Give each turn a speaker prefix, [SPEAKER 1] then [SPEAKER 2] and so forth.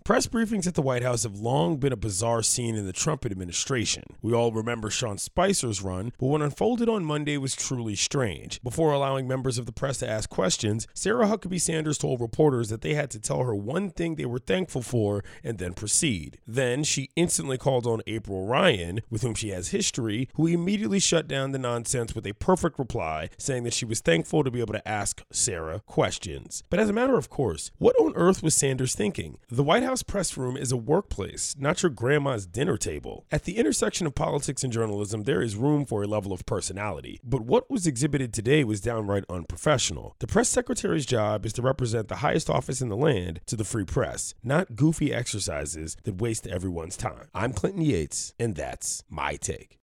[SPEAKER 1] Press briefings at the White House have long been a bizarre scene in the Trump administration. We all remember Sean Spicer's run, but what unfolded on Monday was truly strange. Before allowing members of the press to ask questions, Sarah Huckabee Sanders told reporters that they had to tell her one thing they were thankful for and then proceed. Then she instantly called on April Ryan, with whom she has history, who immediately shut down the nonsense with a perfect reply, saying that she was thankful to be able to ask Sarah questions. But as a matter of course, what on earth was Sanders thinking? The White House press room is a workplace, not your grandma's dinner table. At the intersection of politics and journalism, there is room for a level of personality. But what was exhibited today was downright unprofessional. The press secretary's job is to represent the highest office in the land to the free press, not goofy exercises that waste everyone's time. I'm Clinton Yates, and that's my take.